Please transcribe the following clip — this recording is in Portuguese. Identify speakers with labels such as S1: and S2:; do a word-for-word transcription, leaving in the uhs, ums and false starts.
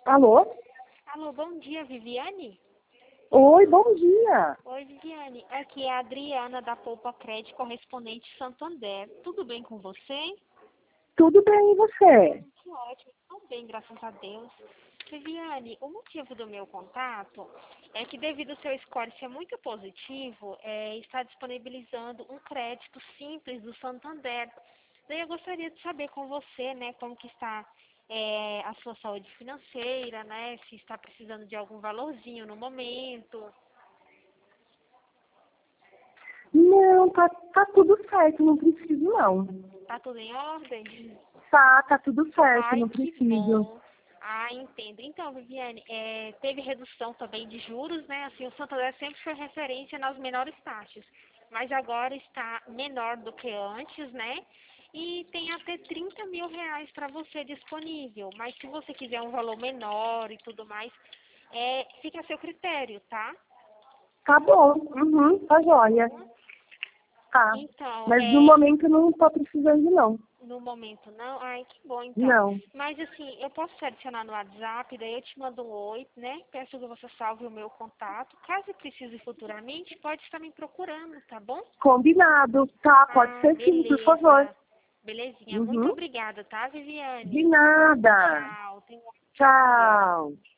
S1: Alô?
S2: Alô, bom dia, Viviane?
S1: Oi, bom dia.
S2: Oi, Viviane. Aqui é a Adriana da Poupa Crédito, correspondente Santander. Tudo bem com você?
S1: Tudo bem, e você?
S2: Que ótimo, tudo bem, graças a Deus. Viviane, o motivo do meu contato é que, devido ao seu score ser muito positivo, é, está disponibilizando um crédito simples do Santander. Daí eu gostaria de saber com você, né, como que está é, a sua saúde financeira, né, se está precisando de algum valorzinho no momento.
S1: Não, tá, tá tudo certo, não preciso não.
S2: Tá tudo em ordem?
S1: Tá, tá tudo certo,
S2: Ai,
S1: não
S2: que
S1: preciso.
S2: bom. Ah, entendo. Então, Viviane, é, teve redução também de juros, né? Assim, o Santander sempre foi referência nas menores taxas, mas agora está menor do que antes, né? E tem até trinta mil reais para você disponível. Mas se você quiser um valor menor e tudo mais, é, fica a seu critério, tá?
S1: Tá bom, uhum, tá joia. Tá,
S2: Então,
S1: mas no
S2: é,
S1: momento eu não tô precisando não.
S2: no momento não? Ai, que bom então.
S1: Não,
S2: Mas assim, eu posso te adicionar no WhatsApp, daí eu te mando um oi, né? Peço que você salve o meu contato. Caso precise futuramente, pode estar me procurando, tá bom?
S1: combinado. Tá, pode
S2: Ah,
S1: ser sim, por favor.
S2: beleza. Belezinha. Muito
S1: Uhum.
S2: obrigada, tá,
S1: De
S2: Viviane?
S1: nada.
S2: Tchau. Tenha um ótimo dia.
S1: Tchau.